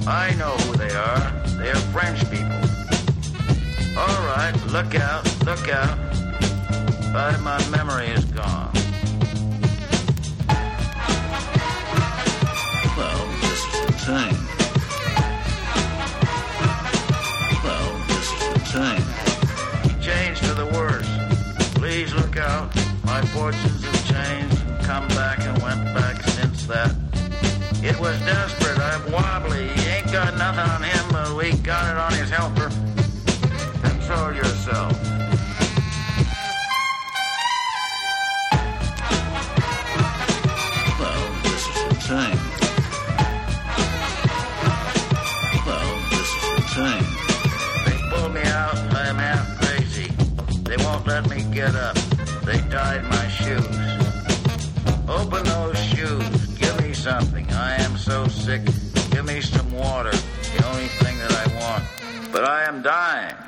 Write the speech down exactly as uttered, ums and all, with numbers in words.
I know who they are. They are French people. All right, look out, look out. But my memory is gone. Well, this is the thing. Well, this is the thing. Changed for the worse. Please look out. My fortunes have changed and come back and went back since that. It was desperate. I'm wobbly. He ain't got nothing on him, but we got it on his helper. Control yourself. Well, this is the thing. Well, this is the thing. They pulled me out. I am half crazy. They won't let me get up. They tied my shoes. Open those shoes. Give me something. I am so sick. Give me some water. The only thing that I want. But I am dying.